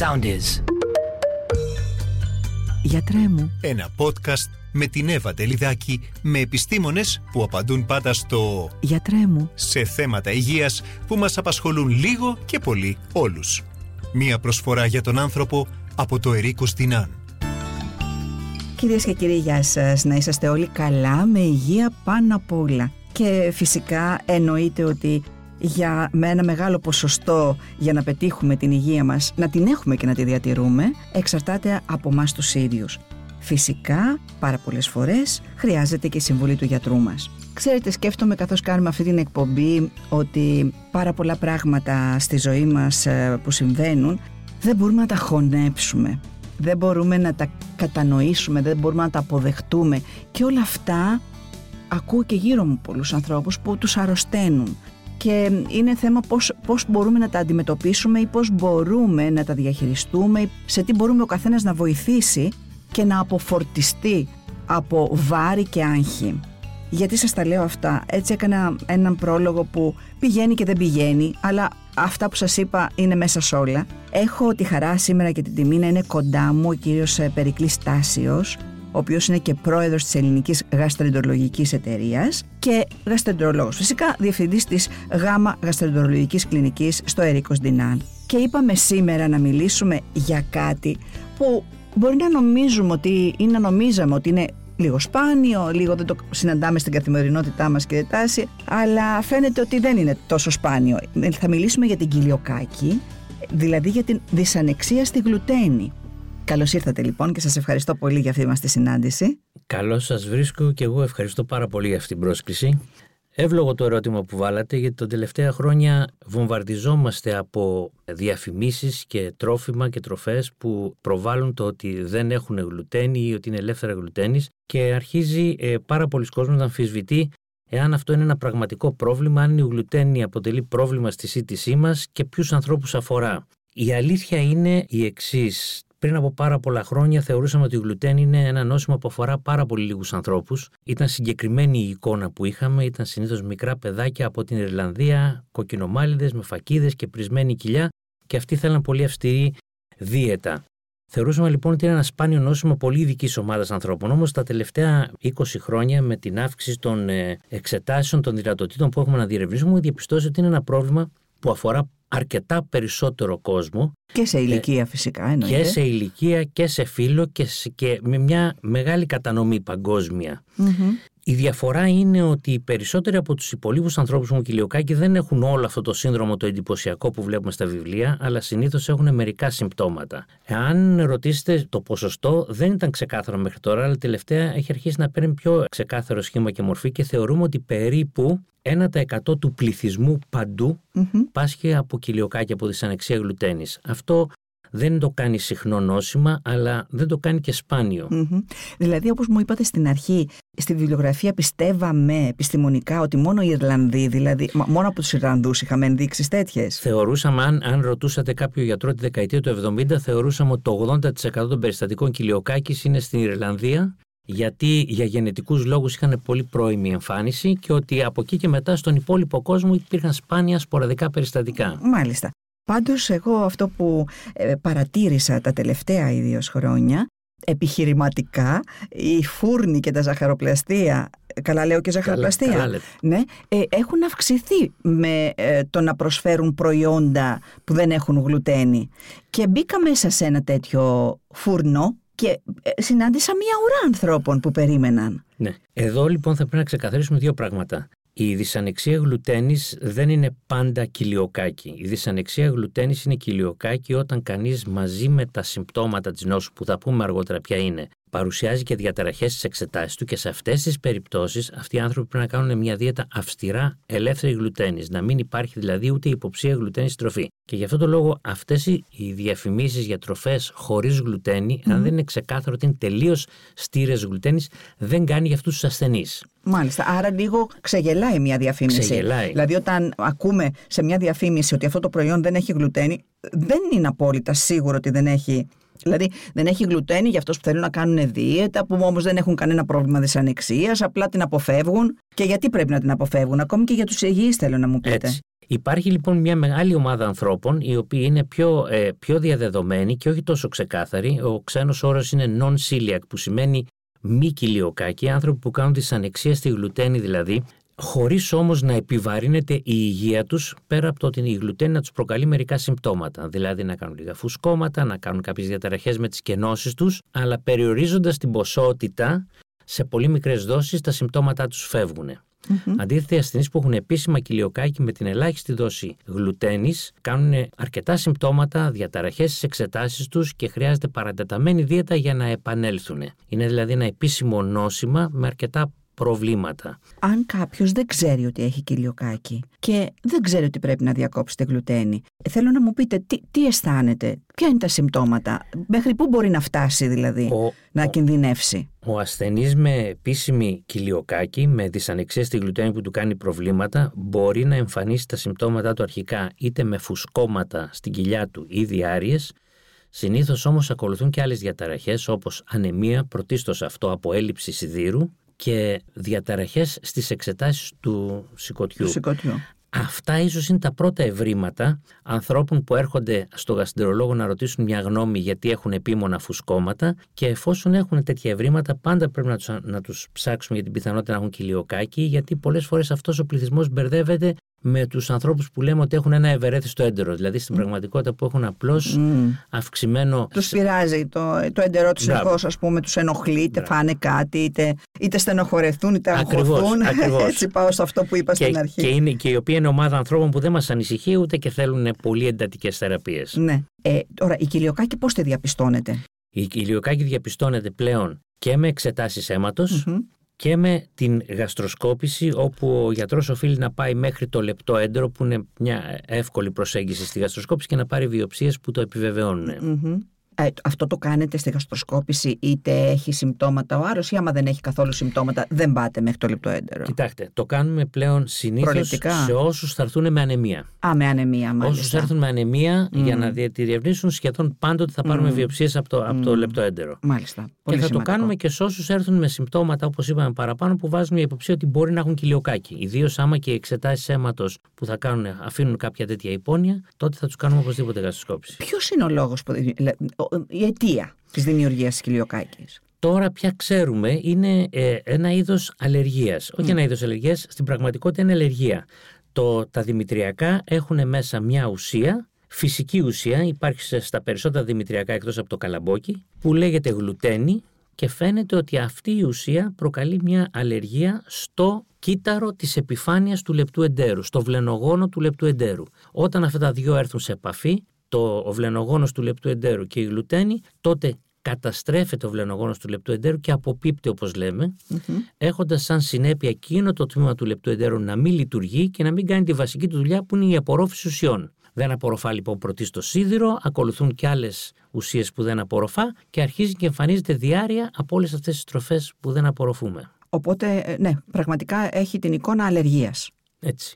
sound is. Γιατρέ μου. Ένα podcast με την Εύα Τελιδάκη, με επιστήμονες που απαντούν πάντα στο Γιατρέ μου. σε θέματα υγείας που μας απασχολούν λίγο και πολύ όλους. Μία προσφορά για τον άνθρωπο από το Ερίκος Δινάν. Κυρίες και κύριοι, γεια σας. Να είσαστε όλοι καλά, με υγεία πάνω απ' όλα. Και φυσικά εννοείται ότι με ένα μεγάλο ποσοστό για να πετύχουμε την υγεία μας, να την έχουμε και να τη διατηρούμε, εξαρτάται από εμάς τους ίδιους. Φυσικά, πάρα πολλές φορές χρειάζεται και η συμβουλή του γιατρού μας. Ξέρετε, σκέφτομαι καθώς κάνουμε αυτή την εκπομπή ότι πάρα πολλά πράγματα στη ζωή μας που συμβαίνουν δεν μπορούμε να τα χωνέψουμε, δεν μπορούμε να τα κατανοήσουμε, δεν μπορούμε να τα αποδεχτούμε, και όλα αυτά ακούω και γύρω μου πολλούς ανθρώπους που τους αρρωσταίνουν. Και είναι θέμα πώς μπορούμε να τα αντιμετωπίσουμε ή πώς μπορούμε να τα διαχειριστούμε, σε τι μπορούμε ο καθένας να βοηθήσει και να αποφορτιστεί από βάρη και άγχη. Γιατί σας τα λέω αυτά? Έτσι έκανα έναν πρόλογο που πηγαίνει και δεν πηγαίνει, αλλά αυτά που σας είπα είναι μέσα σ' όλα. Έχω τη χαρά σήμερα και την τιμή να είναι κοντά μου ο κύριος Περικλής Τάσιος, ο οποίος είναι και πρόεδρος της Ελληνικής Γαστροεντερολογικής Εταιρείας και γαστροεντερολόγος, φυσικά διευθυντής της ΓΑΜΑ Γαστροεντερολογικής Κλινικής στο Ερίκος Δινάν. Και είπαμε σήμερα να μιλήσουμε για κάτι που μπορεί να νομίζουμε ότι ή να νομίζαμε ότι είναι λίγο σπάνιο, λίγο δεν το συναντάμε στην καθημερινότητά μας και τάση, αλλά φαίνεται ότι δεν είναι τόσο σπάνιο. Θα μιλήσουμε για την κοιλιοκάκη, δηλαδή για την δυσανεξία στη γλουτένη. Καλώς ήρθατε λοιπόν και σας ευχαριστώ πολύ για αυτή μας τη συνάντηση. Καλώς σας βρίσκω και εγώ ευχαριστώ πάρα πολύ για αυτή την πρόσκληση. Εύλογο το ερώτημα που βάλατε, γιατί τα τελευταία χρόνια βομβαρδιζόμαστε από διαφημίσεις και τρόφιμα και τροφές που προβάλλουν το ότι δεν έχουν γλουτένη ή ότι είναι ελεύθερα γλουτένης, και αρχίζει πάρα πολλοί κόσμος να αμφισβητεί εάν αυτό είναι ένα πραγματικό πρόβλημα, αν η γλουτένη αποτελεί πρόβλημα στη σύντησή μας και ποιους ανθρώπους αφορά. Η αλήθεια είναι η εξής. Πριν από πάρα πολλά χρόνια θεωρούσαμε ότι η γλουτένη είναι ένα νόσημα που αφορά πάρα πολύ λίγους ανθρώπους. Ήταν συγκεκριμένη η εικόνα που είχαμε, ήταν συνήθως μικρά παιδάκια από την Ιρλανδία, κοκκινομάλιδες με φακίδες και πρισμένη κοιλιά, και αυτοί θέλαν πολύ αυστηρή δίαιτα. Θεωρούσαμε λοιπόν ότι είναι ένα σπάνιο νόσημα πολύ ειδικής ομάδας ανθρώπων. Όμως τα τελευταία 20 χρόνια, με την αύξηση των εξετάσεων των δυνατοτήτων που έχουμε να διερευνήσουμε, έχουμε διαπιστώσει ότι είναι ένα πρόβλημα που αφορά αρκετά περισσότερο κόσμο. Και σε ηλικία φυσικά εννοείται. Και σε ηλικία και σε φύλο και με μια μεγάλη κατανομή παγκόσμια. Mm-hmm. Η διαφορά είναι ότι οι περισσότεροι από τους υπολείπους ανθρώπους με κοιλιοκάκη δεν έχουν όλο αυτό το σύνδρομο το εντυπωσιακό που βλέπουμε στα βιβλία, αλλά συνήθως έχουν μερικά συμπτώματα. Εάν ρωτήσετε, το ποσοστό δεν ήταν ξεκάθαρο μέχρι τώρα, αλλά τελευταία έχει αρχίσει να παίρνει πιο ξεκάθαρο σχήμα και μορφή, και θεωρούμε ότι περίπου 1% του πληθυσμού παντού πάσχει από κοιλιοκάκη, από δυσανεξία γλουτένης. Αυτό δεν το κάνει συχνό νόσημα, αλλά δεν το κάνει και σπάνιο. Δηλαδή, όπως μου είπατε στην αρχή, στη βιβλιογραφία πιστεύαμε επιστημονικά ότι μόνο οι Ιρλανδοί, δηλαδή μόνο από τους Ιρλανδούς είχαμε ενδείξεις τέτοιες. Θεωρούσαμε, αν ρωτούσατε κάποιο γιατρό τη δεκαετία του 70, θεωρούσαμε ότι το 80% των περιστατικών κοιλιοκάκης είναι στην Ιρλανδία, γιατί για γενετικούς λόγους είχαν πολύ πρώιμη εμφάνιση, και ότι από εκεί και μετά στον υπόλοιπο κόσμο υπήρχαν σπάνια σποραδικά περιστατικά. Μάλιστα. Πάντως εγώ αυτό που παρατήρησα τα τελευταία 2 χρόνια, επιχειρηματικά, οι φούρνοι και τα ζαχαροπλαστεία, καλά λέω και ζαχαροπλαστεία, καλά, ναι, έχουν αυξηθεί με το να προσφέρουν προϊόντα που δεν έχουν γλουτένη. Και μπήκα μέσα σε ένα τέτοιο φούρνο και συνάντησα μια ουρά ανθρώπων που περίμεναν. Ναι. Εδώ λοιπόν θα πρέπει να ξεκαθαρίσουμε 2 πράγματα. Η δυσανεξία γλουτένης δεν είναι πάντα κοιλιοκάκη. Η δυσανεξία γλουτένης είναι κοιλιοκάκη όταν κανείς, μαζί με τα συμπτώματα της νόσου, που θα πούμε αργότερα ποια είναι, παρουσιάζει και διαταραχές στις εξετάσεις του, και σε αυτές τις περιπτώσεις αυτοί οι άνθρωποι πρέπει να κάνουν μια δίαιτα αυστηρά ελεύθερη γλουτένης, να μην υπάρχει δηλαδή ούτε υποψία γλουτένης στη τροφή. Και γι' αυτό το λόγο αυτές οι διαφημίσεις για τροφές χωρίς γλουτένη, αν δεν είναι ξεκάθαρο ότι είναι τελείως στήρες γλουτένης, δεν κάνει για αυτούς τους ασθενείς. Μάλιστα, άρα λίγο ξεγελάει μια διαφήμιση. Ξεγελάει. Δηλαδή, όταν ακούμε σε μια διαφήμιση ότι αυτό το προϊόν δεν έχει γλουτένη, δεν είναι απόλυτα σίγουρο ότι δεν έχει. Δηλαδή, δεν έχει γλουτένη για αυτούς που θέλουν να κάνουν δίαιτα, που όμως δεν έχουν κανένα πρόβλημα δυσανεξίας, απλά την αποφεύγουν. Και γιατί πρέπει να την αποφεύγουν, ακόμη και για τους υγιείς, θέλω να μου πείτε. Έτσι. Υπάρχει λοιπόν μια μεγάλη ομάδα ανθρώπων οι οποίοι είναι πιο διαδεδομένοι και όχι τόσο ξεκάθαροι. Ο ξένος όρος είναι non-celiac, που σημαίνει μη κοιλιοκάκοι, άνθρωποι που κάνουν δυσανεξία στη γλουτένη δηλαδή, χωρίς όμως να επιβαρύνεται η υγεία τους, πέρα από το ότι η γλουτένη να τους προκαλεί μερικά συμπτώματα. Δηλαδή να κάνουν λίγα φουσκώματα, να κάνουν κάποιες διαταραχές με τις κενώσεις τους, αλλά περιορίζοντας την ποσότητα, σε πολύ μικρές δόσεις τα συμπτώματά τους φεύγουν. Αντίθετα, οι ασθενείς που έχουν επίσημα κοιλιοκάκι με την ελάχιστη δόση γλουτένης κάνουν αρκετά συμπτώματα, διαταραχές στις εξετάσεις τους και χρειάζεται παρατεταμένη δίαιτα για να επανέλθουν. Είναι δηλαδή ένα επίσημο νόσημα με αρκετά προβλήματα. Αν κάποιος δεν ξέρει ότι έχει κοιλιοκάκι και δεν ξέρει ότι πρέπει να διακόψει τη γλουτένη, θέλω να μου πείτε τι αισθάνεται, ποια είναι τα συμπτώματα, μέχρι πού μπορεί να φτάσει δηλαδή να κινδυνεύσει. Ο ασθενής με επίσημη κοιλιοκάκι, με δυσανεξία στη γλουτένη που του κάνει προβλήματα, μπορεί να εμφανίσει τα συμπτώματά του αρχικά είτε με φουσκώματα στην κοιλιά του ή διάρειες. Συνήθως όμως ακολουθούν και άλλες διαταραχές όπως ανεμία, πρωτίστως αυτό από έλλειψη σιδήρου, και διαταραχές στις εξετάσεις του σηκωτιού. Αυτά ίσως είναι τα πρώτα ευρήματα ανθρώπων που έρχονται στο γαστρεντερολόγο να ρωτήσουν μια γνώμη γιατί έχουν επίμονα φουσκώματα, και εφόσον έχουν τέτοια ευρήματα πάντα πρέπει να τους ψάξουμε για την πιθανότητα να έχουν κοιλιοκάκι, γιατί πολλές φορές αυτός ο πληθυσμός μπερδεύεται με τους ανθρώπους που λέμε ότι έχουν ένα ευερέθιστο έντερο, δηλαδή στην πραγματικότητα που έχουν απλώς αυξημένο... Τους πειράζει το έντερό τους συνεχώς, ας πούμε, τους ενοχλεί, είτε φάνε κάτι, είτε στενοχωρεθούν, είτε αγχωθούν. Έτσι πάω σε αυτό που είπα στην αρχή. Και η οποία είναι ομάδα ανθρώπων που δεν μας ανησυχεί ούτε και θέλουν πολύ εντατικές θεραπείες. Ναι. Τώρα, η κοιλιοκάκι πώς τη διαπιστώνεται? Η κοιλιοκάκι διαπιστώνεται πλέον και με εξετάσεις αίματος, και με την γαστροσκόπηση, όπου ο γιατρός οφείλει να πάει μέχρι το λεπτό έντερο, που είναι μια εύκολη προσέγγιση στη γαστροσκόπηση, και να πάρει βιοψίες που το επιβεβαιώνουν. Αυτό το κάνετε στη γαστροσκόπηση είτε έχει συμπτώματα ο άρρωστος, ή άμα δεν έχει καθόλου συμπτώματα δεν πάτε μέχρι το λεπτό έντερο? Κοιτάξτε, το κάνουμε πλέον συνήθως σε όσους θα έρθουν με ανεμία. Με ανεμία, μάλιστα. Όσους έρθουν με ανεμία, για να τη διευνήσουν, σχεδόν πάντοτε θα πάρουμε βιοψίες από το λεπτό έντερο. Μάλιστα. Και θα το κάνουμε και σε όσους έρθουν με συμπτώματα, όπως είπαμε παραπάνω, που βάζουν μια υποψία ότι μπορεί να έχουν κοιλιοκάκι. Ιδίως άμα και οι εξετάσεις αίματος που θα κάνουν αφήνουν κάποια τέτοια υπόνοια, τότε θα τους κάνουμε οπωσδήποτε γαστροσκόπηση. Ποιος είναι ο λόγος, η αιτία της δημιουργίας της κοιλιοκάκης? Τώρα πια ξέρουμε, είναι ένα είδος αλλεργίας. Όχι ένα είδος αλλεργίας, στην πραγματικότητα είναι αλλεργία. Τα δημητριακά έχουν μέσα μια ουσία, φυσική ουσία, υπάρχει στα περισσότερα δημητριακά εκτός από το καλαμπόκι, που λέγεται γλουτένη, και φαίνεται ότι αυτή η ουσία προκαλεί μια αλλεργία στο κύτταρο της επιφάνειας του λεπτού εντέρου, στο βλενογόνο του λεπτού εντέρου. Όταν αυτά τα δύο έρθουν σε επαφή, ο βλενογόνος του λεπτού εντέρου και η γλουτένη, τότε καταστρέφεται ο βλενογόνος του λεπτού εντέρου και αποπίπτει, όπως λέμε, έχοντας σαν συνέπεια εκείνο το τμήμα του λεπτού εντέρου να μην λειτουργεί και να μην κάνει τη βασική του δουλειά, που είναι η απορρόφηση ουσιών. Δεν απορροφά λοιπόν πρωτίστως σίδηρο, ακολουθούν και άλλες ουσίες που δεν απορροφά, και αρχίζει και εμφανίζεται διάρρεια από όλες αυτές τις τροφές που δεν απορροφούμε. Οπότε, ναι, πραγματικά έχει την εικόνα αλλεργίας. Έτσι.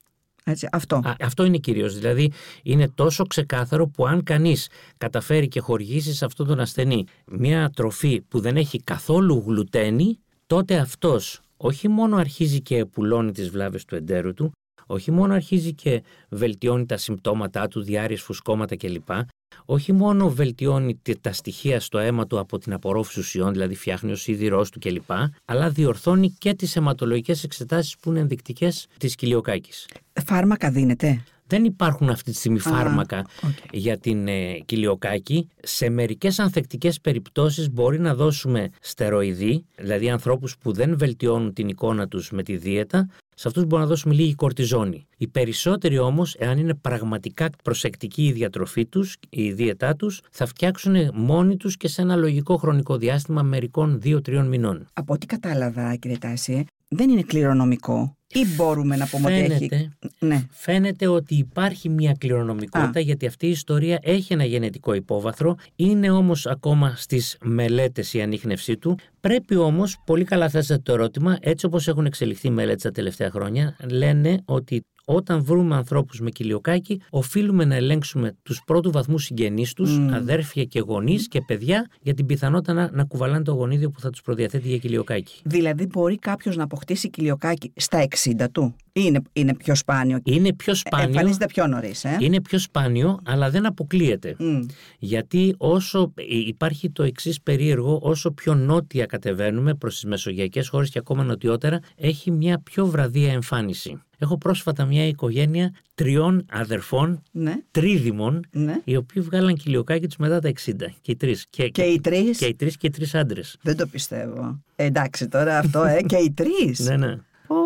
Αυτό είναι κυρίως. Δηλαδή είναι τόσο ξεκάθαρο που αν κανείς καταφέρει και χορηγήσει σε αυτόν τον ασθενή μια τροφή που δεν έχει καθόλου γλουτένη, τότε αυτός όχι μόνο αρχίζει και επουλώνει τις βλάβες του εντέρου του, όχι μόνο αρχίζει και βελτιώνει τα συμπτώματά του, διάρρειες, φουσκώματα κλπ. Όχι μόνο βελτιώνει τα στοιχεία στο αίμα του από την απορρόφηση ουσιών, δηλαδή φτιάχνει ο σίδηρός του κλπ. Αλλά διορθώνει και τις αιματολογικές εξετάσεις που είναι ενδεικτικές της κοιλιοκάκης. Φάρμακα δίνεται? Δεν υπάρχουν αυτή τη στιγμή φάρμακα για την κοιλιοκάκη. Σε μερικές ανθεκτικές περιπτώσεις μπορεί να δώσουμε στεροειδή, δηλαδή ανθρώπους που δεν βελτιώνουν την εικόνα τους με τη δίαιτα, σε αυτούς μπορούμε να δώσουμε λίγη κορτιζόνη. Οι περισσότεροι όμως, εάν είναι πραγματικά προσεκτική η διατροφή τους, η δίαιτά τους, θα φτιάξουν μόνοι τους και σε ένα λογικό χρονικό διάστημα μερικών 2-3 μηνών. Από ό,τι κατάλαβα, κύριε Τάση, δεν είναι κληρονομικό. Ή μπορούμε να πούμε ότι έχει... Φαίνεται ότι υπάρχει μια κληρονομικότητα, γιατί αυτή η ιστορία έχει ένα γενετικό υπόβαθρο, είναι όμως ακόμα στις μελέτες η ανίχνευσή του. Πρέπει όμως, πολύ καλά θέσατε το ερώτημα, έτσι όπως έχουν εξελιχθεί οι μελέτες τα τελευταία χρόνια, λένε ότι όταν βρούμε ανθρώπους με κοιλιοκάκι, οφείλουμε να ελέγξουμε τους πρώτου βαθμού συγγενείς τους, αδέρφια και γονείς και παιδιά, για την πιθανότητα να κουβαλάνε το γονίδιο που θα τους προδιαθέτει για κοιλιοκάκι. Δηλαδή, μπορεί κάποιος να αποκτήσει κοιλιοκάκι στα 60 του? Είναι πιο σπάνιο. Είναι πιο σπάνιο. Εμφανίζεται πιο νωρίς. Είναι πιο σπάνιο, αλλά δεν αποκλείεται. Γιατί όσο υπάρχει το εξής περίεργο, όσο πιο νότια κατεβαίνουμε προς τις μεσογειακές χώρες και ακόμα νοτιότερα, έχει μια πιο βραδία εμφάνιση. Έχω πρόσφατα μια οικογένεια 3 αδερφών, τρίδημων, οι οποίοι βγάλαν κοιλιοκάκι τους μετά τα 60. Και οι τρεις. Και οι τρεις άντρες. Δεν το πιστεύω. Εντάξει τώρα αυτό, και οι τρεις. Ναι.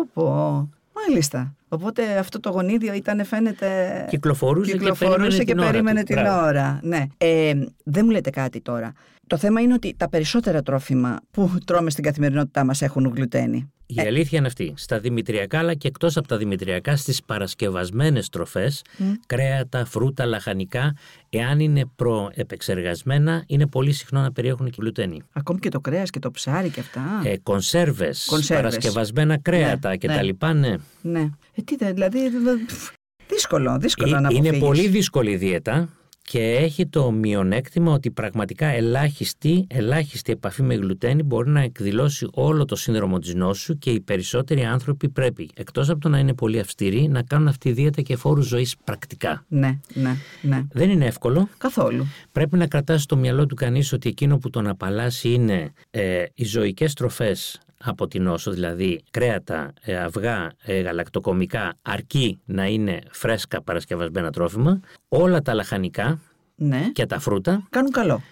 Μάλιστα. Οπότε αυτό το γονίδιο φαίνεται. Κυκλοφορούσε και περίμενε την ώρα. Ναι. Δεν μου λέτε κάτι τώρα. Το θέμα είναι ότι τα περισσότερα τρόφιμα που τρώμε στην καθημερινότητά μας έχουν γλουτένη. Η αλήθεια είναι αυτή. Στα δημητριακά, αλλά και εκτός από τα δημητριακά, στις παρασκευασμένες τροφές, κρέατα, φρούτα, λαχανικά, εάν είναι προεπεξεργασμένα, είναι πολύ συχνό να περιέχουν και γλουτένη. Ακόμη και το κρέας και το ψάρι και αυτά. Κονσέρβες, παρασκευασμένα κρέατα κτλ. Ναι. Δηλαδή. Δύσκολο να αποφύγεις. Είναι πολύ δύσκολη η δίαιτα. Και έχει το μειονέκτημα ότι πραγματικά ελάχιστη επαφή με γλουτένη μπορεί να εκδηλώσει όλο το σύνδρομο της νόσου και οι περισσότεροι άνθρωποι πρέπει, εκτός από το να είναι πολύ αυστηροί, να κάνουν αυτή τη δίαιτα και φόρους ζωής πρακτικά. Ναι. Δεν είναι εύκολο. Καθόλου. Πρέπει να κρατάσει στο μυαλό του κανείς ότι εκείνο που τον απαλλάσσει είναι οι ζωικές τροφές από την νόσο, δηλαδή κρέατα, αυγά, γαλακτοκομικά, αρκεί να είναι φρέσκα παρασκευασμένα τρόφιμα, όλα τα λαχανικά και τα φρούτα κάνουν καλό.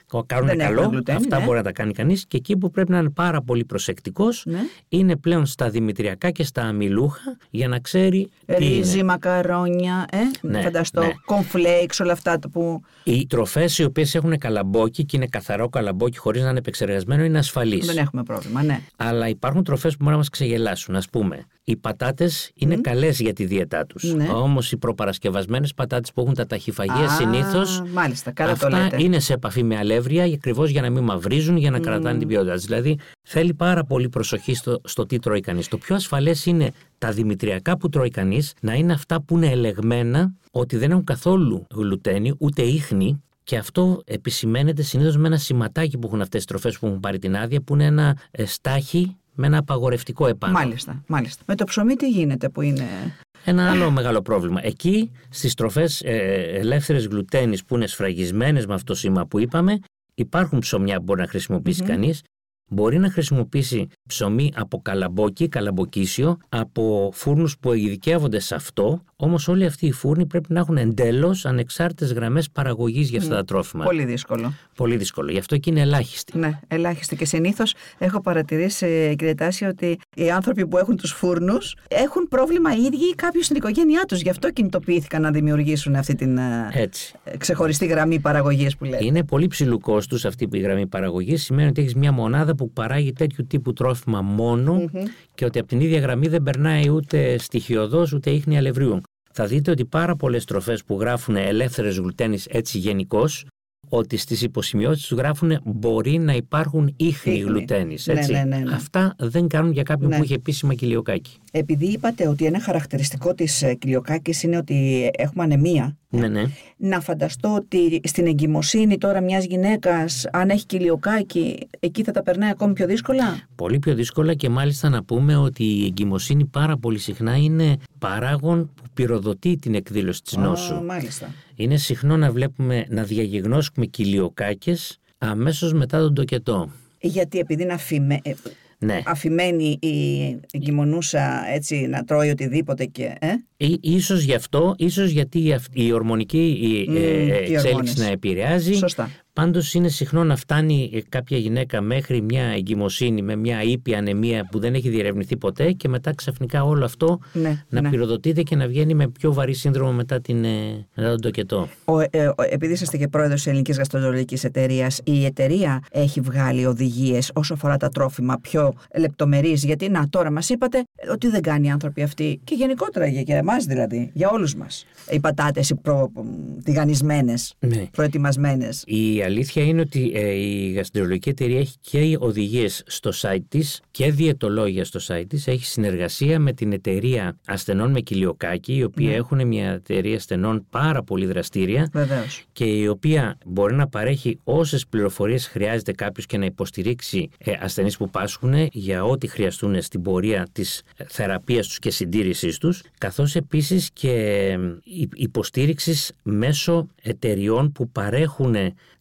Αυτά μπορεί να τα κάνει κανείς, και εκεί που πρέπει να είναι πάρα πολύ προσεκτικός είναι πλέον στα δημητριακά και στα αμυλούχα, για να ξέρει ρύζι, μακαρόνια, φανταστώ, κονφλέιξ, όλα αυτά που. Οι τροφές οι οποίες έχουν καλαμπόκι και είναι καθαρό καλαμπόκι χωρίς να είναι επεξεργασμένο είναι ασφαλείς. Δεν έχουμε πρόβλημα, ναι. Αλλά υπάρχουν τροφές που μπορούν να μας ξεγελάσουν. Ας πούμε, οι πατάτες είναι καλές για τη δίαιτά τους. Όμως οι προπαρασκευασμένες πατάτες που έχουν τα ταχυφαγεία συνήθως. Αυτά είναι σε επαφή με αλεύρια, ακριβώς για να μην μαυρίζουν, για να κρατάνε την ποιότητα. Δηλαδή θέλει πάρα πολύ προσοχή στο τι τρώει κανείς. Το πιο ασφαλές είναι τα δημητριακά που τρώει κανείς να είναι αυτά που είναι ελεγμένα ότι δεν έχουν καθόλου γλουτένη ούτε ίχνη. Και αυτό επισημαίνεται συνήθως με ένα σηματάκι που έχουν αυτές τις τροφές που έχουν πάρει την άδεια, που είναι ένα στάχι με ένα απαγορευτικό επάνω. Μάλιστα. Με το ψωμί τι γίνεται που είναι. Ένα άλλο μεγάλο πρόβλημα. Εκεί στις τροφές ελεύθερες γλουτένης που είναι σφραγισμένες με αυτό το σήμα που είπαμε, υπάρχουν ψωμιά που μπορεί να χρησιμοποιήσει κανείς. Μπορεί να χρησιμοποιήσει ψωμί από καλαμπόκι, καλαμποκίσιο, από φούρνους που ειδικεύονται σε αυτό, όμως όλοι αυτοί οι φούρνοι πρέπει να έχουν εντέλος ανεξάρτητες γραμμές παραγωγής για αυτά τα τρόφιμα. Πολύ δύσκολο. Γι' αυτό και είναι ελάχιστοι. Ναι, ελάχιστοι. Και συνήθως έχω παρατηρήσει, κύριε Τάση, ότι οι άνθρωποι που έχουν τους φούρνους έχουν πρόβλημα οι ίδιοι ή κάποιοι στην οικογένειά τους. Γι' αυτό κινητοποιήθηκαν να δημιουργήσουν αυτή την ξεχωριστή γραμμή παραγωγής που λέτε. Είναι πολύ ψηλού κόστους αυτή η γραμμή παραγωγής. Σημαίνει ότι έχεις μια μονάδα που παράγει τέτοιου τύπου τρόφιμα μόνο και ότι από την ίδια γραμμή δεν περνάει ούτε στοιχειοδός ούτε ίχνη αλευριού. Θα δείτε ότι πάρα πολλές τροφές που γράφουν ελεύθερες γλουτένης έτσι γενικώς, ότι στις υποσημειώσεις τους γράφουν μπορεί να υπάρχουν ίχνη γλουτένης. Ναι. Αυτά δεν κάνουν για κάποιον που έχει επίσημα κοιλιοκάκι. Επειδή είπατε ότι ένα χαρακτηριστικό της κοιλιοκάκης είναι ότι έχουμε ανεμία. Ναι. Να φανταστώ ότι στην εγκυμοσύνη τώρα μιας γυναίκας, αν έχει κοιλιοκάκι, εκεί θα τα περνάει ακόμη πιο δύσκολα. Πολύ πιο δύσκολα, και μάλιστα να πούμε ότι η εγκυμοσύνη πάρα πολύ συχνά είναι παράγον που πυροδοτεί την εκδήλωση της νόσου. Μάλιστα. Είναι συχνό να βλέπουμε να διαγιγνώσκουμε κοιλιοκάκες αμέσως μετά τον τοκετό. Γιατί επειδή είναι αφημένη η εγκυμονούσα έτσι να τρώει οτιδήποτε και. Ίσως γι' αυτό, ίσως γιατί η ορμονική εξέλιξη να επηρεάζει. Σωστά. Πάντως είναι συχνό να φτάνει κάποια γυναίκα μέχρι μια εγκυμοσύνη με μια ήπια ανεμία που δεν έχει διερευνηθεί ποτέ, και μετά ξαφνικά όλο αυτό να πυροδοτείται και να βγαίνει με πιο βαρύ σύνδρομο μετά τον τοκετό. Επειδή είσαστε και πρόεδρος της Ελληνικής Γαστρολογικής Εταιρείας, η εταιρεία έχει βγάλει οδηγίες όσο αφορά τα τρόφιμα πιο λεπτομερείς? Γιατί τώρα μας είπατε ότι δεν κάνει οι άνθρωποι αυτοί, και γενικότερα για μας δηλαδή, για όλους μας. Οι πατάτες, οι τηγανισμένες, ναι, προετοιμασμένες. Η αλήθεια είναι ότι η γαστρολογική εταιρεία έχει και οδηγίες στο site της και διαιτολόγια στο site της. Έχει συνεργασία με την εταιρεία ασθενών με κοιλιοκάκι, οι οποίοι έχουν μια εταιρεία ασθενών πάρα πολύ δραστήρια. Βεβαίως. Και η οποία μπορεί να παρέχει όσες πληροφορίες χρειάζεται κάποιος και να υποστηρίξει ασθενείς που πάσχουν για ό,τι χρειαστούν στην πορεία της θεραπείας τους και συντήρησής τους, καθώς επίσης και υποστήριξης μέσω εταιριών που παρέχουν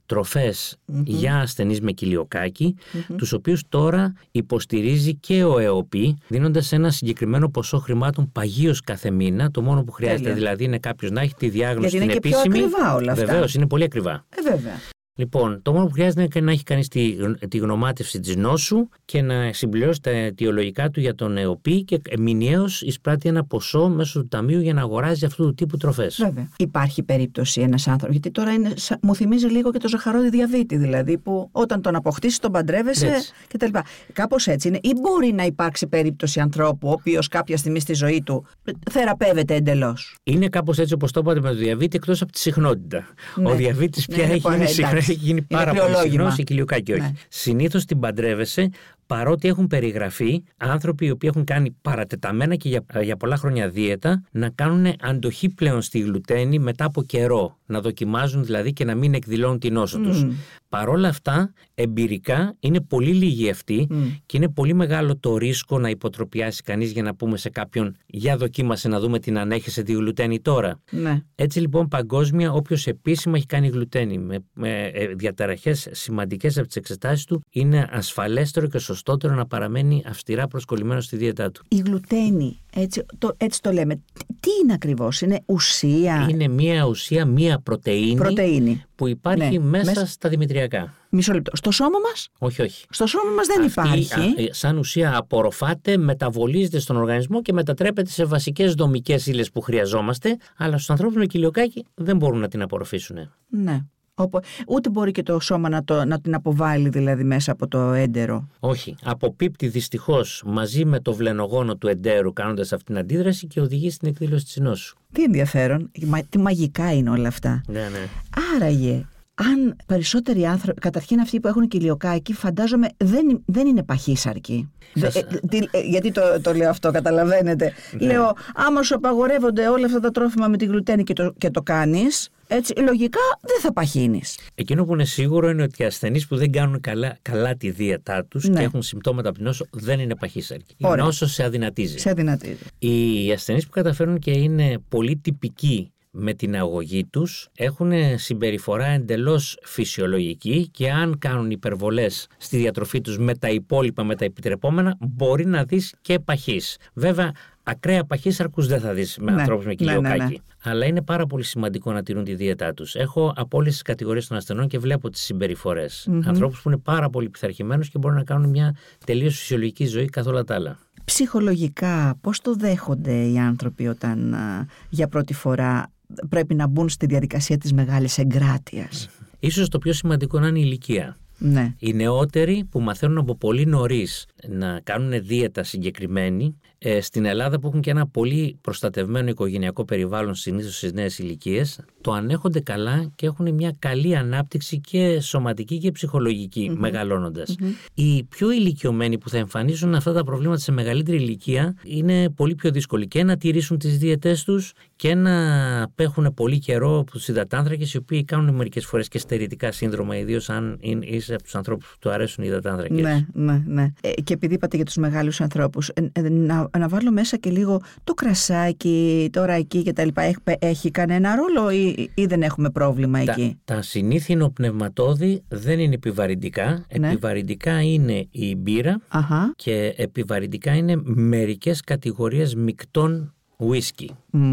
τροφές για ασθενείς με κοιλιοκάκι, τους οποίους τώρα υποστηρίζει και ο ΕΟΠΗ, δίνοντας ένα συγκεκριμένο ποσό χρημάτων παγίως κάθε μήνα. Το μόνο που χρειάζεται δηλαδή είναι κάποιος να έχει τη διάγνωση την επίσημη. Γιατί είναι και πιο ακριβά όλα αυτά. Βεβαίως, είναι πολύ ακριβά. Βέβαια. Λοιπόν, το μόνο που χρειάζεται είναι να έχει κανείς τη γνωμάτευση της νόσου και να συμπληρώσει τα αιτιολογικά του για τον ΕΟΠΗ και μηνιαίως εισπράττει ένα ποσό μέσω του ταμείου για να αγοράζει αυτού του τύπου τροφές. Βέβαια. Υπάρχει περίπτωση ένας άνθρωπος, γιατί τώρα μου θυμίζει λίγο και το ζαχαρόδι διαβήτη, δηλαδή που όταν τον αποκτήσεις τον παντρεύεσαι κτλ. Κάπως έτσι είναι. Ή μπορεί να υπάρξει περίπτωση ανθρώπου ο οποίος κάποια στιγμή στη ζωή του θεραπεύεται εντελώς. Είναι κάπως έτσι όπως το είπατε με το διαβήτη, εκτός από τη συχνότητα. Ναι. Ο διαβήτης πια έχει γίνει πάρα πολύ συχνός, η κοιλιοκάκι όχι. Ναι. Συνήθως την παντρεύεσαι, παρότι έχουν περιγραφεί άνθρωποι οι οποίοι έχουν κάνει παρατεταμένα και για πολλά χρόνια δίαιτα να κάνουν αντοχή πλέον στη γλουτένη μετά από καιρό. Να δοκιμάζουν δηλαδή και να μην εκδηλώνουν την νόσο τους. Παρόλα αυτά, εμπειρικά είναι πολύ λίγοι αυτοί και είναι πολύ μεγάλο το ρίσκο να υποτροπιάσει κανείς για να πούμε σε κάποιον «Για δοκίμασε να δούμε την ανέχεσαι τη γλουτένη τώρα». Ναι. Έτσι λοιπόν παγκόσμια όποιος επίσημα έχει κάνει γλουτένη με διαταραχές σημαντικές από τις εξετάσεις του είναι ασφαλέστερο και σωστότερο να παραμένει αυστηρά προσκολλημένο στη δίαιτά του. Η γλουτένη, έτσι το λέμε, τι είναι ακριβώς, είναι ουσία? Είναι μια ουσία, μια πρωτεΐνη. Που υπάρχει μέσα στα δημητριακά. Μισό λεπτό. Στο σώμα μας? Όχι. Στο σώμα μας δεν υπάρχει. Σαν ουσία απορροφάται, μεταβολίζεται στον οργανισμό και μετατρέπεται σε βασικές δομικές ύλες που χρειαζόμαστε, αλλά στους ανθρώπους με κοιλιοκάκι δεν μπορούν να την απορροφήσουν. Ναι. Ούτε μπορεί και το σώμα να την αποβάλει δηλαδή μέσα από το έντερο. Όχι. Αποπίπτει δυστυχώς μαζί με το βλενογόνο του εντέρου κάνοντας αυτήν την αντίδραση και οδηγεί στην εκδήλωση της νόσου. Τι ενδιαφέρον. Τι μαγικά είναι όλα αυτά. Ναι. Άραγε, αν περισσότεροι άνθρωποι, καταρχήν αυτοί που έχουν κοιλιοκάκι, φαντάζομαι δεν είναι παχύσαρκοι. Γιατί το λέω αυτό, καταλαβαίνετε. Λέω, άμα σου απαγορεύονται όλα αυτά τα τρόφιμα με τη γλουτένη και το κάνεις, έτσι λογικά δεν θα παχύνεις. Εκείνο που είναι σίγουρο είναι ότι οι ασθενείς που δεν κάνουν καλά τη δίαιτά τους και έχουν συμπτώματα από την νόσο δεν είναι παχύσαρκοι. Η νόσο σε αδυνατίζει. Οι ασθενείς που καταφέρουν και είναι πολύ τυπικοί με την αγωγή τους έχουν συμπεριφορά εντελώς φυσιολογική και αν κάνουν υπερβολές στη διατροφή τους με τα υπόλοιπα, με τα επιτρεπόμενα, μπορεί να δεις και παχύς. Βέβαια, ακραία παχύσαρκους δεν θα δεις με ανθρώπους με κοιλιοκάκι. Ναι. Αλλά είναι πάρα πολύ σημαντικό να τηρούν τη δίαιτά τους. Έχω από όλες τις κατηγορίες των ασθενών και βλέπω τις συμπεριφορές. Ανθρώπους που είναι πάρα πολύ πειθαρχημένους και μπορούν να κάνουν μια τελείως φυσιολογική ζωή καθ' όλα τα άλλα. Ψυχολογικά, πώς το δέχονται οι άνθρωποι όταν για πρώτη φορά πρέπει να μπουν στη διαδικασία της μεγάλης εγκράτειας? Ίσως το πιο σημαντικό να είναι η ηλικία. Ναι. Οι νεότεροι που μαθαίνουν από πολύ νωρίς να κάνουν δίαιτα συγκεκριμένη, στην Ελλάδα που έχουν και ένα πολύ προστατευμένο οικογενειακό περιβάλλον συνήθως στις νέες ηλικίες, το ανέχονται καλά και έχουν μια καλή ανάπτυξη και σωματική και ψυχολογική μεγαλώνοντας. Οι πιο ηλικιωμένοι που θα εμφανίσουν αυτά τα προβλήματα σε μεγαλύτερη ηλικία είναι πολύ πιο δύσκολοι και να τηρήσουν τις δίαιτές τους και να απέχουν πολύ καιρό από τους υδατάνθρακες, οι οποίοι κάνουν μερικές φορές και στερητικά σύνδρομα, ιδίως αν είσαι από τους ανθρώπους που του αρέσουν οι υδατάνθρακες. Ναι. Και επειδή είπατε για τους μεγάλους ανθρώπους, να βάλω μέσα και λίγο το κρασάκι, το ραϊκί και τα λοιπά. Έχει κανένα ρόλο ή δεν έχουμε πρόβλημα εκεί? Τα συνήθινο πνευματώδη δεν είναι επιβαρυντικά. Ναι. Επιβαρυντικά είναι η μπύρα και επιβαρυντικά είναι μερικές κατηγορίες μεικτών ουίσκι.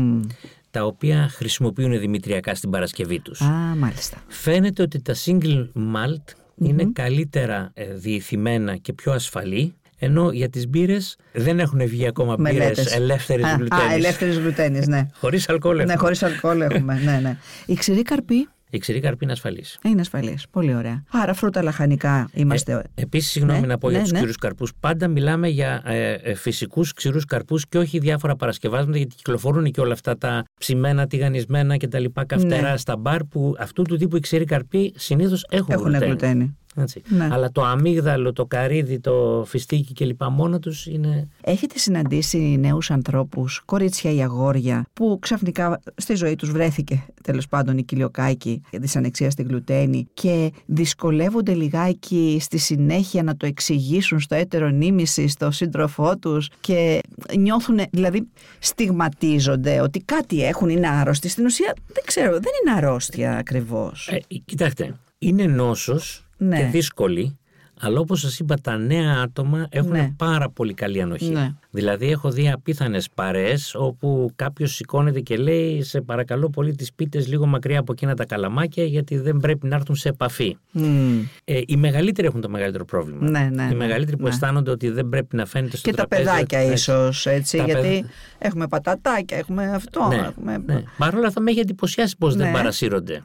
Τα οποία χρησιμοποιούν δημητριακά στην παρασκευή τους. Μάλιστα. Φαίνεται ότι τα single malt είναι καλύτερα διηθημένα και πιο ασφαλή, ενώ για τις μπύρες δεν έχουν βγει ακόμα μπύρες ελεύθερης γλουτένης. Ελεύθερης γλουτένης, ναι. Χωρίς αλκοόλ έχουμε. Ναι, χωρίς αλκοόλ έχουμε, ναι. Η ξηρή καρπή? η ξηρή καρπή είναι ασφαλής. Είναι ασφαλής. Πολύ ωραία. Άρα φρούτα λαχανικά είμαστε. Επίσης, συγγνώμη να πω για τους ξηρούς καρπούς. Πάντα μιλάμε για φυσικούς ξηρούς καρπούς και όχι διάφορα παρασκευάσματα, γιατί κυκλοφορούν και όλα αυτά τα ψημένα, τηγανισμένα και τα λοιπά καυτερά στα μπαρ που αυτού του τύπου οι ξηροί καρποί συνήθως έχουν γλουτένη. Ναι. Αλλά το αμύγδαλο, το καρύδι, το φιστίκι κλπ. Μόνα τους είναι. Έχετε συναντήσει νέους ανθρώπους, κορίτσια ή αγόρια, που ξαφνικά στη ζωή τους βρέθηκε τέλος πάντων η κοιλιοκάκη για δυσανεξία στη γλουτένη και δυσκολεύονται λιγάκι στη συνέχεια να το εξηγήσουν στο έτερο νήμιση, στο σύντροφό τους και νιώθουν, δηλαδή στιγματίζονται ότι κάτι έχουν, είναι άρρωστοι. Στην ουσία δεν ξέρω, δεν είναι αρρώστια ακριβώς. Κοιτάξτε, είναι νόσος. Ναι. Και δύσκολη, αλλά όπως σας είπα, τα νέα άτομα έχουν πάρα πολύ καλή ανοχή. Ναι. Δηλαδή, έχω δει απίθανες παρέες όπου κάποιος σηκώνεται και λέει: σε παρακαλώ πολύ, τις πίτες λίγο μακριά από εκείνα τα καλαμάκια, γιατί δεν πρέπει να έρθουν σε επαφή. Οι μεγαλύτεροι έχουν το μεγαλύτερο πρόβλημα. Οι μεγαλύτεροι που αισθάνονται ότι δεν πρέπει να φαίνεται στο τραπέζι. Και τα παιδάκια ίσως, έτσι, γιατί έχουμε πατατάκια, έχουμε αυτό. Ναι. Παρ' όλα αυτά, με έχει εντυπωσιάσει πως δεν παρασύρονται.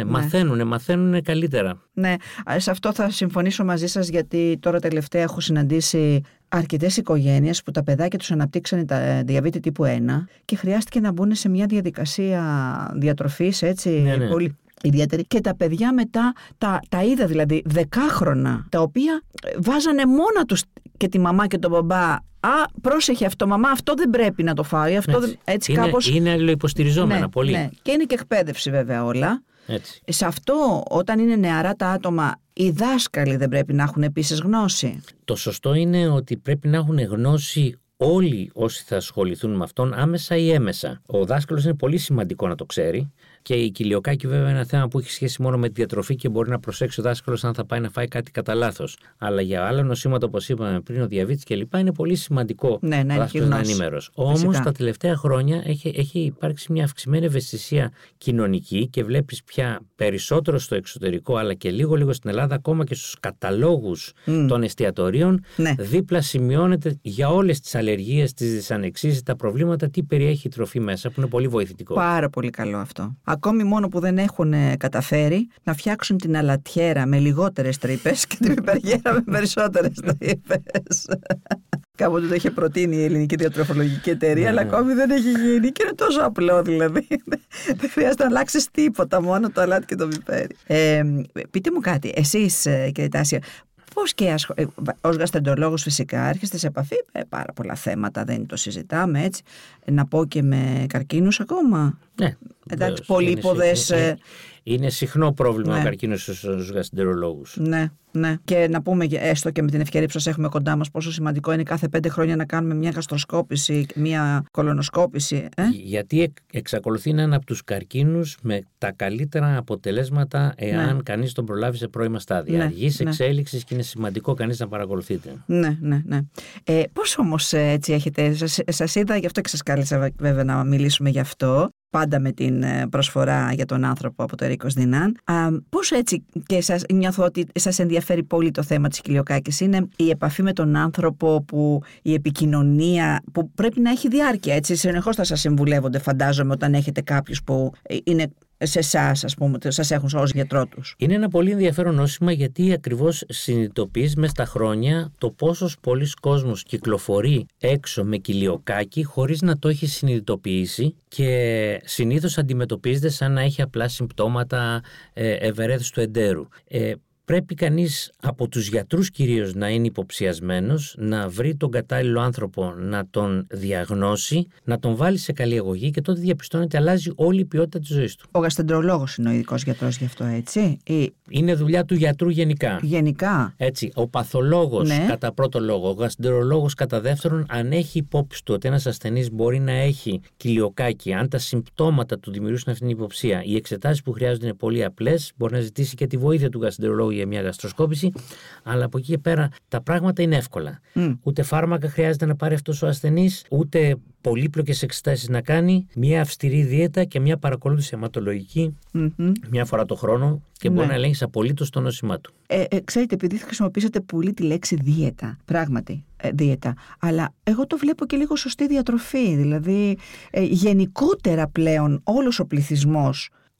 Μαθαίνουν καλύτερα. Ναι, σε αυτό θα συμφωνήσω μαζί σας, γιατί τώρα τελευταία έχω συναντήσει αρκετές οικογένειες που τα παιδάκια τους αναπτύξανε διαβήτη τύπου 1 και χρειάστηκε να μπουν σε μια διαδικασία διατροφής, έτσι, πολύ ιδιαίτερη. Και τα παιδιά μετά τα είδα, δηλαδή 10χρονα, τα οποία βάζανε μόνα τους και τη μαμά και τον μπαμπά. Πρόσεχε αυτό, μαμά, αυτό δεν πρέπει να το φάει. Έτσι κάπως. Είναι αλληλοϊποστηριζόμενα πολύ. Ναι. Και είναι και εκπαίδευση βέβαια όλα. Έτσι. Σε αυτό, όταν είναι νεαρά τα άτομα, οι δάσκαλοι δεν πρέπει να έχουν επίσης γνώση? Το σωστό είναι ότι πρέπει να έχουν γνώση όλοι όσοι θα ασχοληθούν με αυτόν, άμεσα ή έμεσα. Ο δάσκαλος είναι πολύ σημαντικό να το ξέρει. Και η κοιλιοκάκη βέβαια είναι ένα θέμα που έχει σχέση μόνο με τη διατροφή και μπορεί να προσέξει ο δάσκαλος αν θα πάει να φάει κάτι κατά λάθος. Αλλά για άλλα νοσήματα, όπως είπαμε πριν, ο διαβήτης κλπ., είναι πολύ σημαντικό ο δάσκαλος να είναι ενήμερος. Όμως τα τελευταία χρόνια έχει υπάρξει μια αυξημένη ευαισθησία κοινωνική και βλέπεις πια περισσότερο στο εξωτερικό, αλλά και λίγο στην Ελλάδα, ακόμα και στους καταλόγους των εστιατορίων, δίπλα σημειώνεται για όλες τις αλλεργίες, τις δυσανεξίες, τα προβλήματα, τι περιέχει η τροφή μέσα, που είναι πολύ βοηθητικό. Πάρα πολύ καλό αυτό. Ακόμη μόνο που δεν έχουν καταφέρει να φτιάξουν την αλατιέρα με λιγότερες τρύπες και την πιπεριέρα με περισσότερες τρύπες. Κάποτε το είχε προτείνει η Ελληνική Διατροφολογική Εταιρεία, αλλά ακόμη δεν έχει γίνει και είναι τόσο απλό, δηλαδή. Δεν χρειάζεται να αλλάξεις τίποτα, μόνο το αλάτι και το πιπέρι. Πείτε μου κάτι, εσείς, κύριε Τάσια, πώς και ως γαστρεντολόγος φυσικά έρχεστε σε επαφή με πάρα πολλά θέματα, δεν το συζητάμε, έτσι. Να πω και με καρκίνους ακόμα. Ναι. Εντάξει, πολύποδες. Είναι συχνό πρόβλημα ο καρκίνος στους γαστρεντερολόγους. Ναι. Και να πούμε έστω και με την ευκαιρία που σας έχουμε κοντά μας πόσο σημαντικό είναι κάθε 5 χρόνια να κάνουμε μια γαστροσκόπηση, μια κολονοσκόπηση. Γιατί εξακολουθεί να είναι από τους καρκίνους με τα καλύτερα αποτελέσματα εάν κανείς τον προλάβει σε πρώιμα στάδια. Αργής εξέλιξης και είναι σημαντικό κανείς να παρακολουθείτε. Ναι. Πώς όμως έτσι έχετε, σας είδα, γι' αυτό και σας κάλεσα βέβαια να μιλήσουμε γι' αυτό. Πάντα με την προσφορά για τον άνθρωπο από το Ερίκος Δινάν. Πώς έτσι, και νιώθω ότι σας ενδιαφέρει πολύ το θέμα της κοιλιοκάκης, είναι η επαφή με τον άνθρωπο, που η επικοινωνία που πρέπει να έχει διάρκεια, έτσι, συνεχώς θα σας συμβουλεύονται, φαντάζομαι, όταν έχετε κάποιους που είναι σε εσάς, ας πούμε, σας έχουν ως γιατρό τους. Είναι ένα πολύ ενδιαφέρον νόσημα, γιατί ακριβώς συνειδητοποιείς μες στα χρόνια το πόσος πολλής κόσμος κυκλοφορεί έξω με κοιλιοκάκι χωρίς να το έχει συνειδητοποιήσει και συνήθως αντιμετωπίζεται σαν να έχει απλά συμπτώματα ευερέθησης του εντέρου. Πρέπει κανείς από τους γιατρούς κυρίως να είναι υποψιασμένος, να βρει τον κατάλληλο άνθρωπο, να τον διαγνώσει, να τον βάλει σε καλή αγωγή και τότε διαπιστώνεται αλλάζει όλη η ποιότητα της ζωής του. Ο γαστρεντρολόγος είναι ο ειδικός γιατρός γι' αυτό, έτσι? Είναι δουλειά του γιατρού γενικά. Έτσι, ο παθολόγος κατά πρώτο λόγο, ο γαστρεντρολόγος κατά δεύτερον, αν έχει υπόψη του ότι ένας ασθενής μπορεί να έχει κοιλιοκάκι, αν τα συμπτώματα του δημιουργήσουν αυτήν την υποψία, οι εξετάσεις που χρειάζονται είναι πολύ απλές, μπορεί να ζητήσει και τη βοήθεια του γαστρεντρολόγου για μια γαστροσκόπηση, αλλά από εκεί και πέρα τα πράγματα είναι εύκολα. Ούτε φάρμακα χρειάζεται να πάρει αυτός ο ασθενής, ούτε πολύπλοκες εξετάσεις να κάνει, μια αυστηρή δίαιτα και μια παρακολούθηση αιματολογική μια φορά το χρόνο και μπορεί να ελέγξει απολύτως το νόσημά του. Ξέρετε, επειδή χρησιμοποιήσατε πολύ τη λέξη δίαιτα, πράγματι δίαιτα, αλλά εγώ το βλέπω και λίγο σωστή διατροφή, δηλαδή γενικότερα πλέον όλος ο πληθυσμός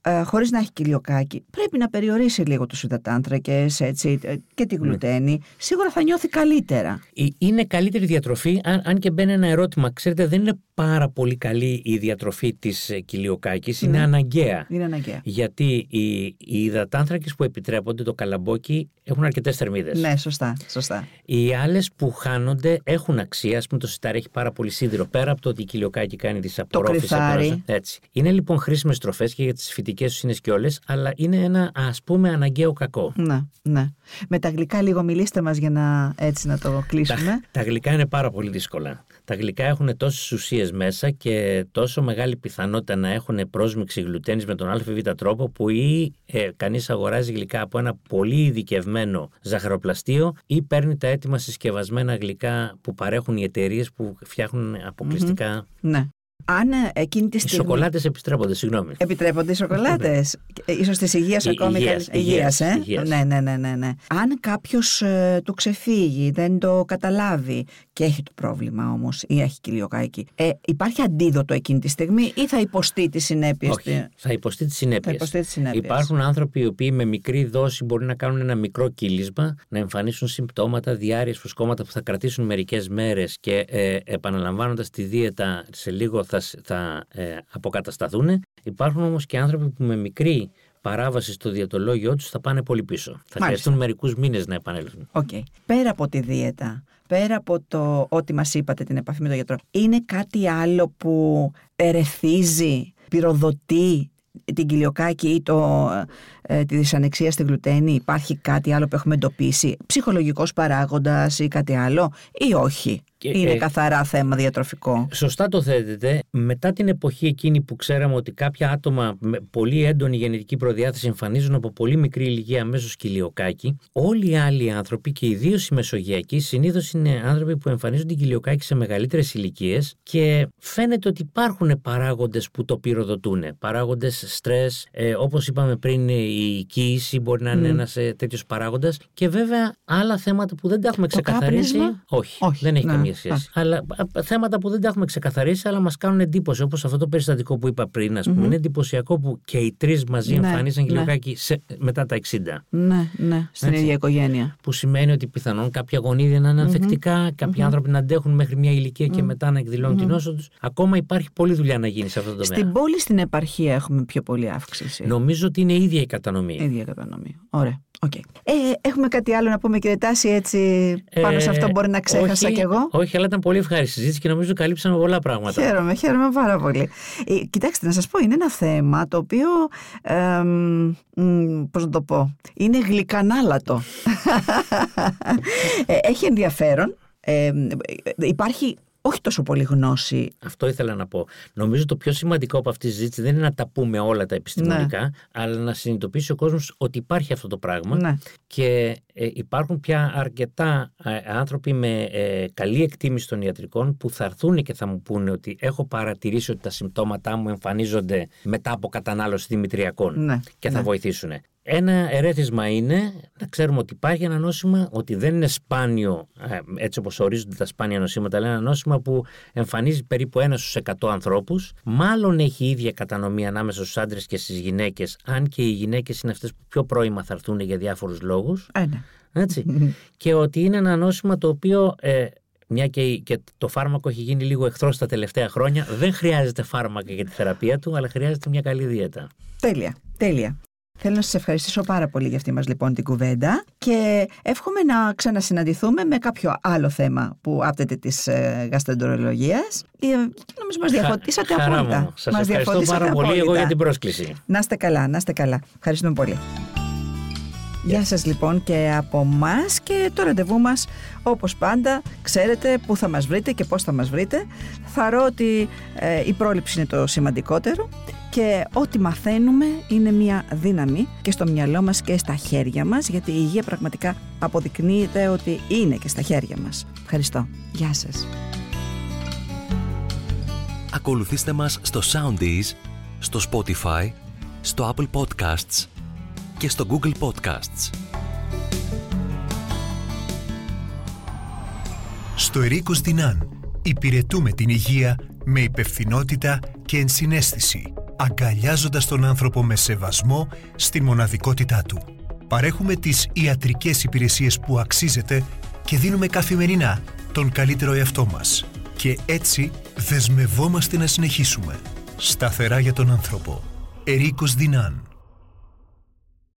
χωρίς να έχει κοιλιοκάκι, πρέπει να περιορίσει λίγο τους υδατάνθρακες, έτσι, και τη γλουτένη. Σίγουρα θα νιώθει καλύτερα. Είναι καλύτερη διατροφή, αν και μπαίνει ένα ερώτημα. Ξέρετε, δεν είναι πάρα πολύ καλή η διατροφή της κοιλιοκάκης, είναι αναγκαία. Είναι αναγκαία. Γιατί οι υδατάνθρακες που επιτρέπονται, το καλαμπόκι, έχουν αρκετές θερμίδες. Ναι, σωστά. Οι άλλες που χάνονται έχουν αξία. Ας πούμε, το σιτάρι έχει πάρα πολύ σίδηρο, πέρα από το ότι η κοιλιοκάκη κάνει τις απορρόφηση. Έτσι. Είναι λοιπόν χρήσιμες τροφές και για τις φυτικές ουσίες και όλες, αλλά είναι ένα, ας πούμε, αναγκαίο κακό. Ναι. Με τα γλυκά λίγο μιλήστε μας για να το κλείσουμε. Τα γλυκά είναι πάρα πολύ δύσκολα. Τα γλυκά έχουν τόσες ουσίες μέσα και τόσο μεγάλη πιθανότητα να έχουν πρόσμιξη γλουτένης με τον ΑΒ τρόπο, που ή κανείς αγοράζει γλυκά από ένα πολύ ειδικευμένο ζαχαροπλαστείο ή παίρνει τα έτοιμα συσκευασμένα γλυκά που παρέχουν οι εταιρείες που φτιάχνουν αποκλειστικά. Ναι. Αν εκείνη τη στιγμή. Οι σοκολάτες επιστρέπονται, συγγνώμη. Επιτρέπονται οι σοκολάτες. Ίσως της υγείας ακόμη. Υγείας. Ναι. Αν κάποιος του ξεφύγει, δεν το καταλάβει και έχει το πρόβλημα όμως ή έχει κοιλιοκάκι, υπάρχει αντίδοτο εκείνη τη στιγμή ή θα υποστεί τις συνέπειες? Όχι, θα υποστεί τις συνέπειες. Υπάρχουν άνθρωποι οι οποίοι με μικρή δόση μπορεί να κάνουν ένα μικρό κύλισμα, να εμφανίσουν συμπτώματα, διάρρειες, φουσκώματα που θα κρατήσουν μερικές μέρες και επαναλαμβάνοντας τη δίαιτα σε λίγο θα αποκατασταθούν. Υπάρχουν όμως και άνθρωποι που με μικρή παράβαση στο διαιτολόγιο τους θα πάνε πολύ πίσω. Θα χρειαστούν μερικούς μήνες να επανέλθουν. Πέρα από τη δίαιτα, πέρα από το ότι μας είπατε, την επαφή με τον γιατρό, είναι κάτι άλλο που ερεθίζει, πυροδοτεί την κοιλιοκάκη ή τη δυσανεξία στη γλουτένη? Υπάρχει κάτι άλλο που έχουμε εντοπίσει, ψυχολογικός παράγοντας ή κάτι άλλο, ή όχι? Είναι καθαρά θέμα διατροφικό. Σωστά το θέτετε. Μετά την εποχή εκείνη που ξέραμε ότι κάποια άτομα με πολύ έντονη γενετική προδιάθεση εμφανίζουν από πολύ μικρή ηλικία αμέσως κοιλιοκάκι, όλοι οι άλλοι άνθρωποι και ιδίως οι μεσογειακοί συνήθως είναι άνθρωποι που εμφανίζουν την κοιλιοκάκι σε μεγαλύτερες ηλικίες και φαίνεται ότι υπάρχουν παράγοντες που το πυροδοτούν. Παράγοντες στρες, όπως είπαμε πριν, η κοίηση μπορεί να είναι ένας τέτοιος παράγοντας, και βέβαια άλλα θέματα που δεν τα έχουμε ξεκαθαρίσει. Όχι, δεν έχει καμία σχέση. Αλλά θέματα που δεν τα έχουμε ξεκαθαρίσει, αλλά μας κάνουν εντύπωση, όπως αυτό το περιστατικό που είπα πριν, ας πούμε. Είναι εντυπωσιακό που και οι τρεις μαζί εμφανίζαν κοιλιοκάκι μετά τα 60. Ναι, στην ίδια οικογένεια. Που σημαίνει ότι πιθανόν κάποια γονίδια να είναι ανθεκτικά, κάποιοι άνθρωποι να αντέχουν μέχρι μια ηλικία και μετά να εκδηλώνουν την νόσο τους. Ακόμα υπάρχει πολλή δουλειά να γίνει σε αυτό το τομέα. Στην πόλη, στην επαρχία έχουμε πιο πολύ αύξηση? Νομίζω ότι είναι η ίδια η κατανομή. Ωραία. Έχουμε κάτι άλλο να πούμε, κύριε Τάση, έτσι πάνω σε αυτό? Μπορεί να ξέχασα κι εγώ. Όχι, αλλά ήταν πολύ ευχάριστη συζήτηση και νομίζω καλύψαμε πολλά πράγματα. Χαίρομαι πάρα πολύ. Κοιτάξτε, να σας πω, είναι ένα θέμα το οποίο, πώς να το πω, είναι γλυκανάλατο. Έχει ενδιαφέρον. Υπάρχει όχι τόσο πολύ γνώση. Αυτό ήθελα να πω. Νομίζω το πιο σημαντικό από αυτή τη συζήτηση δεν είναι να τα πούμε όλα τα επιστημονικά, αλλά να συνειδητοποιήσει ο κόσμος ότι υπάρχει αυτό το πράγμα και υπάρχουν πια αρκετά άνθρωποι με καλή εκτίμηση των ιατρικών που θα έρθουν και θα μου πούνε ότι έχω παρατηρήσει ότι τα συμπτώματά μου εμφανίζονται μετά από κατανάλωση δημητριακών και θα βοηθήσουν. Ένα ερέθισμα είναι να ξέρουμε ότι υπάρχει ένα νόσημα, ότι δεν είναι σπάνιο, έτσι όπως ορίζονται τα σπάνια νοσήματα, αλλά ένα νόσημα που εμφανίζει περίπου 1 στους 100 ανθρώπους. Μάλλον έχει ίδια κατανομή ανάμεσα στους άντρες και στις γυναίκες, αν και οι γυναίκες είναι αυτές που πιο πρώιμα θα έρθουν για διάφορους λόγους. Έτσι. Και ότι είναι ένα νόσημα το οποίο, μια και το φάρμακο έχει γίνει λίγο εχθρός τα τελευταία χρόνια, δεν χρειάζεται φάρμακα για τη θεραπεία του, αλλά χρειάζεται μια καλή δίαιτα. Τέλεια. Θέλω να σας ευχαριστήσω πάρα πολύ για αυτή μας λοιπόν την κουβέντα και εύχομαι να ξανασυναντηθούμε με κάποιο άλλο θέμα που άπτεται της γαστρεντερολογίας. Νομίζω μας διαφωτίσατε απόλυτα. Σας ευχαριστώ πάρα πολύ εγώ για την πρόσκληση. Να είστε καλά. Ευχαριστούμε πολύ. Γεια σας λοιπόν και από μας, και το ραντεβού μας όπως πάντα ξέρετε που θα μας βρείτε και πώς θα μας βρείτε. Θαρώ ότι η πρόληψη είναι το σημαντικότερο και ό,τι μαθαίνουμε είναι μια δύναμη και στο μυαλό μας και στα χέρια μας, γιατί η υγεία πραγματικά αποδεικνύεται ότι είναι και στα χέρια μας. Ευχαριστώ. Γεια σας. Ακολουθήστε μας στο Soundees, στο Spotify, στο Apple Podcasts και στο Google Podcasts. Στο Ερίκος Δινάν υπηρετούμε την υγεία με υπευθυνότητα και ενσυναίσθηση. αγκαλιάζοντας τον άνθρωπο με σεβασμό στη μοναδικότητά του. Παρέχουμε τις ιατρικές υπηρεσίες που αξίζετε και δίνουμε καθημερινά τον καλύτερο εαυτό μας. Και έτσι δεσμευόμαστε να συνεχίσουμε. Σταθερά για τον άνθρωπο. Ερίκος Δινάν.